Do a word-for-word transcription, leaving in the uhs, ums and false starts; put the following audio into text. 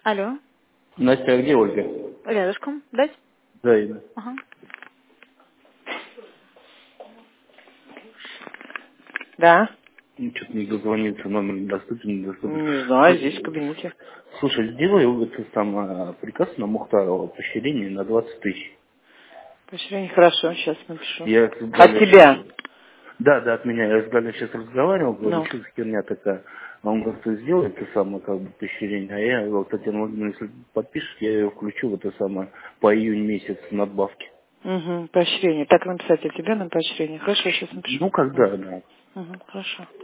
Алло. Настя, а где Ольга? Рядышком. Дать? Да, Инна. Ага. Да. Ну, что-то не дозвониться, номер недоступен, недоступен. Не знаю, здесь в кабинете. Слушай, сделай вот это самое приказ на Мухтарова, поощрение на двадцать тысяч. Поощрение, хорошо, сейчас напишу. Я с От Галей тебя? сейчас... Да, да, от меня. Я с Галей сейчас разговаривал, говорю, Ну. что за херня такая. А он говорит, ты сделай это самое, как бы, поощрение. А я, вот, Татьяна Владимировна, если подпишешь, я ее включу в это самое по июнь месяц надбавки. Угу, поощрение. Так написать от тебя на поощрение. Хорошо, сейчас напишу. Ну, когда, да. Угу, хорошо.